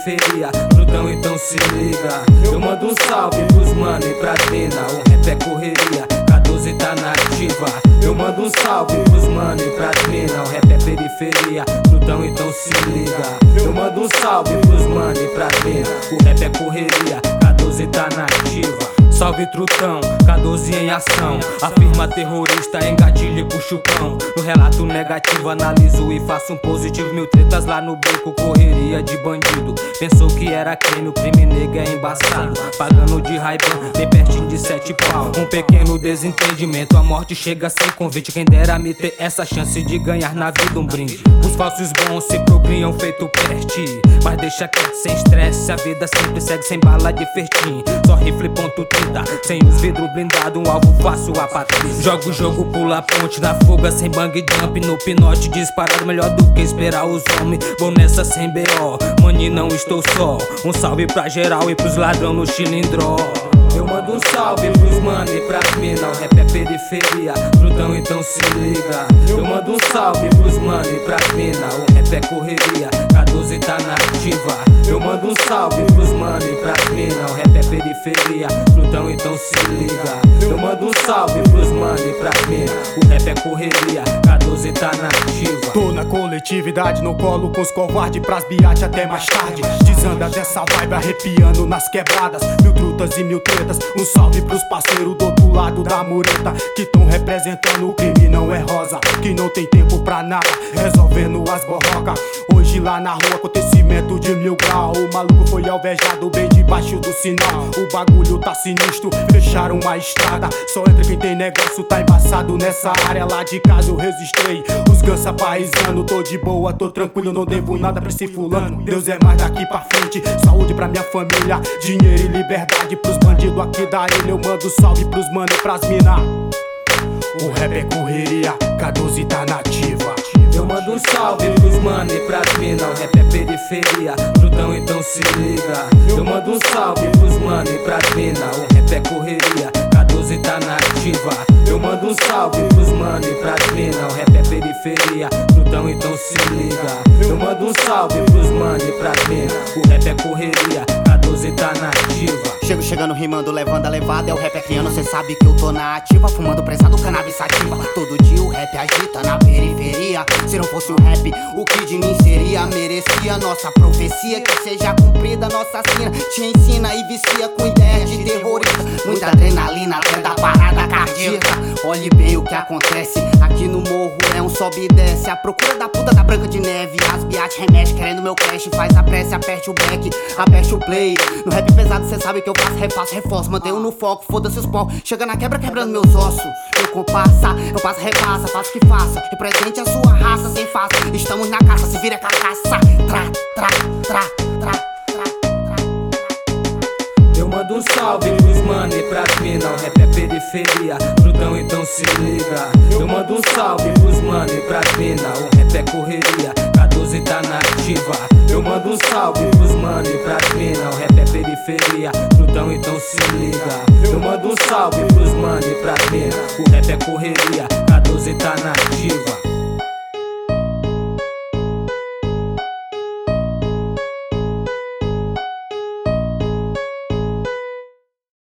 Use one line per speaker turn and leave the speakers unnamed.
periferia, brutão, então se liga. Eu mando um salve pros mano e pras mina, o rap é correria, K12 tá na ativa. Eu mando um salve pros mano e pras mina, o rap é periferia, brutão, então se liga. Eu mando um salve pros mano e pras mina, o rap é correria, K12 tá na ativa. Salve trutão, K12 em ação. Afirma terrorista, engatilha e puxa o cão. No relato negativo analiso e faço um positivo. 1000 tretas lá no beco, correria de bandido. Pensou que era crime, o crime negro é embaçado. Pagando de Ray-Ban, bem pertinho de 7 pau. Um pequeno desentendimento, a morte chega sem convite. Quem dera me ter essa chance de ganhar na vida um brinde. Os falsos bons se procriam feito peste, mas deixa quieto sem estresse, a vida sempre segue sem bala de fertim. Só rifle ponto 30, sem os vidros blindados, um alvo fácil a patrícia. Joga o jogo, pula a ponte na fuga, sem bang jump, no pinote disparado, melhor do que esperar os homens. Vou nessa sem B.O., mani, não estou só. Um salve pra geral e pros ladrão no cilindro. Eu mando um salve pros mano e pras mina, o rap é periferia, brutão, então se liga. Eu mando um salve pros mano e pras mina, o rap é correria, K12 tá na ativa. Eu mando um salve pros mano e pras mina, o rap é periferia, brutão, então se liga. Eu mando um salve pros mano e pras mina, o rap é correria, K12 tá na ativa.
Tô na coletividade, no colo com os covardes, pras biate até mais tarde. Desanda dessa vibe arrepiando nas quebradas, 1000 trutas e 1000 tretas. Um salve pros parceiros do outro lado da mureta, que tão representando o crime não é rosa, que não tem tempo pra nada, resolvendo as borroca. Hoje lá na rua acontecimento de 1000 grau, o maluco foi alvejado bem debaixo do sinal. O bagulho tá sinistro, fecharam a estrada, só entra quem tem negócio, tá embaçado nessa área. Lá de casa eu resistei, os gansa paisano, tô de boa, tô tranquilo, não devo nada pra esse fulano. Deus é mais daqui pra frente, saúde pra minha família, dinheiro e liberdade pros bandidos aqui da ilha. Eu mando salve pros mano e pras mina, o rap é correria, K12 tá nativa.
Eu mando um salve pros mano e pras mina, o rap é periferia, brutão, então se liga. Eu mando um salve pros mano e pras mina, o rap é correria, K12 tá na ativa. Eu mando um salve pros mano e pras mina, o rap é periferia, brutão, então se liga. Eu mando um salve pros mano e pras mina, o rap é correria, K12 tá na ativa.
Chegando, rimando, levando a levada, é o rap é criando, cê sabe que eu tô na ativa. Fumando prensado, cannabis sativa, todo dia o rap agita na periferia. Se não fosse o rap, o que de mim seria? Merecia nossa profecia, que seja cumprida nossa sina. Te ensina e vicia com ideia de terrorista, muita adrenalina até da parada cardíaca. Olhe bem o que acontece aqui no morro, é um sobe e desce, a procura da puta da Branca de Neve. As biate remexe, querendo meu cash, faz a prece, aperte o back, aperte o play. No rap pesado cê sabe que eu faço, refaço, reforço, mantenho no foco, foda-se os pau. Chega na quebra, quebrando meus ossos. Eu compassa, eu passo, repassa, faço o que faça. Represente a sua raça sem faça. Estamos na caça, se vira carcaça.
Eu mando um salve pros mano e pras mina, o rap é periferia, brutão, então se liga. Eu mando um salve pros mano e pras mina, o rap é correria, K12 tá na ativa. Eu mando um salve pros mano e pras mina, o rap é periferia, brutão, então se liga. Eu mando um salve pros mano e pras mina, o rap é correria, K12 tá na ativa.